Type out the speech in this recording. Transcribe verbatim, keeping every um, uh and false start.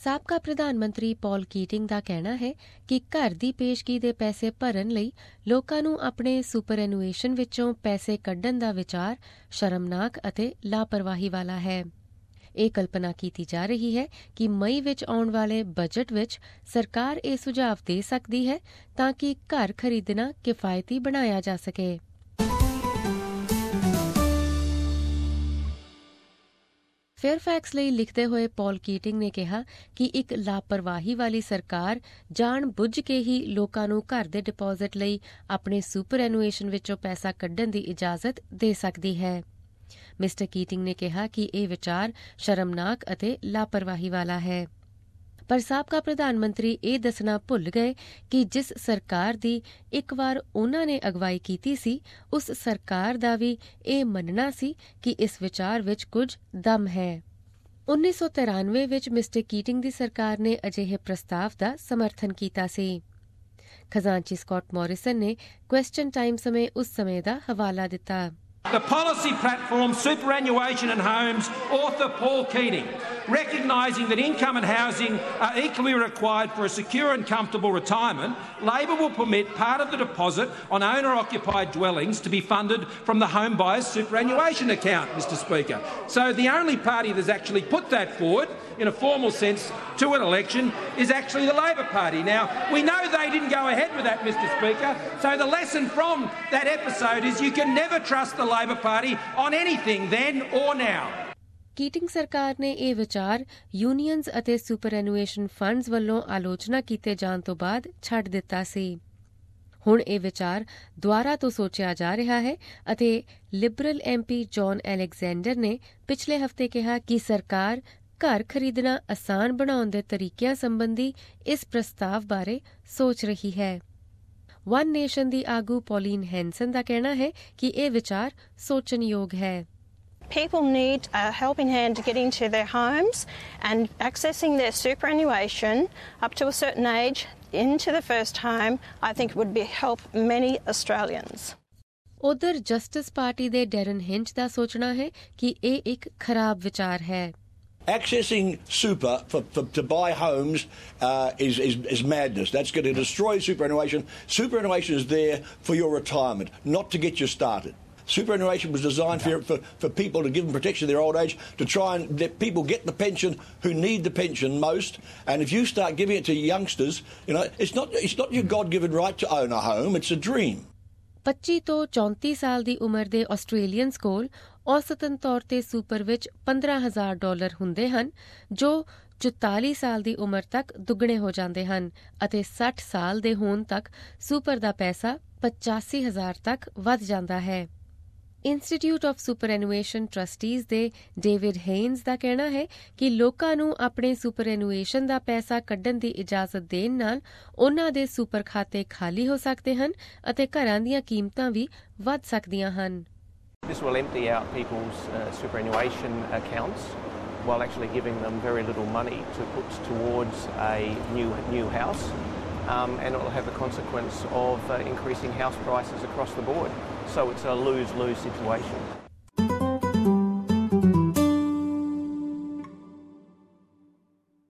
ਸਾਬਕਾ ਪ੍ਰਧਾਨ ਮੰਤਰੀ ਪੌਲ ਕੀਟਿੰਗ ਦਾ ਕਹਿਣਾ ਹੈ ਕਿ ਘਰ ਦੀ ਪੇਸ਼ਗੀ ਦੇ ਪੈਸੇ ਭਰਨ ਲਈ ਲੋਕਾਂ ਨੂੰ ਆਪਣੇ ਸੁਪਰਐਨੂਏਸ਼ਨ ਵਿੱਚੋਂ ਪੈਸੇ ਕੱਢਣ ਦਾ ਵਿਚਾਰ ਸ਼ਰਮਨਾਕ ਅਤੇ ਲਾਪਰਵਾਹੀ ਵਾਲਾ ਹੈ। ਇਹ ਕਲਪਨਾ ਕੀਤੀ ਜਾ ਰਹੀ ਹੈ ਕਿ ਮਈ ਵਿੱਚ ਆਉਣ ਵਾਲੇ ਬਜਟ ਵਿੱਚ ਸਰਕਾਰ ਇਹ ਸੁਝਾਅ ਦੇ ਸਕਦੀ ਹੈ ਤਾਂ ਕਿ ਘਰ ਖਰੀਦਣਾ ਕਿਫਾਇਤੀ ਬਣਾਇਆ ਜਾ ਸਕੇ। ਫੇਅਰਫੈਕਸ ਲਈ ਲਿਖਦੇ ਹੋਏ ਪੌਲ ਕੀਟਿੰਗ ਨੇ ਕਿਹਾ ਕਿ ਇੱਕ ਲਾਪਰਵਾਹੀ ਵਾਲੀ ਸਰਕਾਰ ਜਾਣ ਬੁੱਝ ਕੇ ਹੀ ਲੋਕਾਂ ਨੂੰ ਘਰ ਦੇ ਡਿਪਾਜ਼ਿਟ ਲਈ ਆਪਣੇ ਸੁਪਰਐਨੂਏਸ਼ਨ ਵਿੱਚੋਂ ਪੈਸਾ ਕੱਢਣ ਦੀ ਇਜਾਜ਼ਤ ਦੇ ਸਕਦੀ ਹੈ। ਮਿਸਟਰ ਕੀਟਿੰਗ ਨੇ ਕਿਹਾ ਕਿ ਇਹ ਵਿਚਾਰ ਸ਼ਰਮਨਾਕ ਅਤੇ ਲਾਪਰਵਾਹੀ ਵਾਲਾ ਹੈ। ਪਰ ਸਾਬਕਾ ਪ੍ਰਧਾਨ ਮੰਤਰੀ ਇਹ ਦੱਸਣਾ ਭੁੱਲ ਗਏ ਕਿ ਜਿਸ ਸਰਕਾਰ ਦੀ ਇੱਕ ਵਾਰ ਉਨ੍ਹਾਂ ਨੇ ਅਗਵਾਈ ਕੀਤੀ ਸੀ, ਉਸ ਸਰਕਾਰ ਦਾ ਵੀ ਇਹ ਮੰਨਣਾ ਸੀ ਕਿ ਇਸ ਵਿਚਾਰ ਵਿੱਚ ਕੁਝ ਦਮ ਹੈ। ਉੱਨੀ ਸੌ ਤਿਰਾਨਵੇਂ ਵਿੱਚ ਮਿਸਟਰ ਕੀਟਿੰਗ ਦੀ ਸਰਕਾਰ ਨੇ ਅਜਿਹੇ ਪ੍ਰਸਤਾਵ ਦਾ ਸਮਰਥਨ ਕੀਤਾ ਸੀ। ਖਜ਼ਾਨਚੀ ਸਕਾਟ ਮੋਰਿਸਨ ਨੇ ਕੁਐਸਚਨ ਟਾਈਮ ਸਮੇਂ ਉਸ ਸਮੇਂ ਦਾ ਹਵਾਲਾ ਦਿੱਤਾ। The policy platform Superannuation and Homes author Paul Keating, recognising that income and housing are equally required for a secure and comfortable retirement, Labor will permit part of the deposit on owner-occupied dwellings to be funded from the home buyer's superannuation account, Mr Speaker. So the only party that's actually put that forward in a formal sense to an election is actually the Labor Party. Now, we know they didn't go ahead with that, Mr Speaker, so the lesson from that episode is you can never trust the Labor Party on anything then or now. ਕੀਟਿੰਗ ਸਰਕਾਰ ਨੇ ਇਹ ਵਿਚਾਰ ਯੂਨੀਅਨਜ਼ ਅਤੇ ਸੁਪਰਐਨੂਏਸ਼ਨ funds ਵੱਲੋਂ ਆਲੋਚਨਾ ਕੀਤੇ ਜਾਣ ਤੋਂ ਬਾਅਦ ਛੱਡ ਦਿੱਤਾ ਸੀ। ਹੁਣ ਇਹ ਵਿਚਾਰ ਦੁਆਰਾ ਤੋਂ ਸੋਚਿਆ ਜਾ ਰਿਹਾ ਹੈ ਅਤੇ Liberal M P John Alexander ਨੇ ਪਿਛਲੇ ਹਫ਼ਤੇ ਕਿਹਾ ਕਿ ਸਰਕਾਰ ਘਰ ਖਰੀਦਣਾ ਆਸਾਨ ਬਣਾਉਣ ਦੇ ਤਰੀਕਿਆਂ ਸੰਬੰਧੀ ਇਸ ਪ੍ਰਸਤਾਵ ਬਾਰੇ ਸੋਚ ਰਹੀ ਹੈ। ਵਨ ਨੇਸ਼ਨ ਦੀ ਆਗੂ ਪੌਲੀਨ ਹੈਂਸਨ ਦਾ ਕਹਿਣਾ ਹੈ ਕਿ ਇਹ ਵਿਚਾਰ ਸੋਚਣਯੋਗ ਹੈ। People need a helping hand to get into their homes, and accessing their superannuation up to a certain age into the first home, I think would be help many Australians. ਉਧਰ justice party ਦੇ Darren Hinch ਦਾ ਸੋਚਣਾ ਹੈ ਕਿ ਇਹ ਇੱਕ ਖਰਾਬ ਵਿਚਾਰ ਹੈ। Accessing super for, for to buy homes uh, is, is is madness. That's going to destroy superannuation. Superannuation is there for your retirement, not to get you started. Superannuation was designed for, for, for people to give them protection in their old age, to try and let people get the pension who need the pension most. And if you start giving it to youngsters, you know, it's not it's not your God-given right to own a home, it's a dream. ਪੱਚੀ ਤੋਂ ਚੌਂਤੀ ਸਾਲ ਦੀ ਉਮਰ ਦੇ Australians ਕੋਲ ਔਸਤਨ ਤੌਰ ਤੇ super ਵਿੱਚ ਪੰਦਰਾਂ ਹਜ਼ਾਰ ਡਾਲਰ ਹੁੰਦੇ ਹਨ, ਜੋ ਚੁਤਾਲੀ ਸਾਲ ਦੀ ਉਮਰ ਤੱਕ ਦੁੱਗਣੇ ਹੋ ਜਾਂਦੇ ਹਨ ਅਤੇ ਸੱਠ ਸਾਲ ਦੇ ਹੋਣ ਤੱਕ ਸੁਪਰ ਦਾ ਪੈਸਾ ਪਚਾਸੀ ਹਜ਼ਾਰ ਤੱਕ ਵੱਧ ਜਾਂਦਾ ਹੈ। ਇੰਸਟੀਟਿਊਟ ਆਫ ਸੁਪਰਐਨੂਏਸ਼ਨ ਟਰਸਟੀਜ਼ ਦੇ ਡੇਵਿਡ ਹੇਨਜ਼ ਦਾ ਕਹਿਣਾ ਹੈ ਕਿ ਲੋਕਾਂ ਨੂੰ ਆਪਣੇ ਸੁਪਰਐਨੂਏਸ਼ਨ ਦਾ ਪੈਸਾ ਕੱਢਣ ਦੀ ਇਜਾਜ਼ਤ ਦੇਣ ਨਾਲ ਉਨ੍ਹਾਂ ਦੇ ਸੁਪਰ ਖਾਤੇ ਖਾਲੀ ਹੋ ਸਕਦੇ ਹਨ ਅਤੇ ਘਰਾਂ ਦੀਆਂ ਕੀਮਤਾਂ ਵੀ ਵੱਧ ਸਕਦੀਆਂ ਹਨ। This will empty out people's uh, superannuation accounts while actually giving them very little money to put towards a new new house, um, and it will have the consequence of uh, increasing house prices across the board. So it's a lose-lose situation.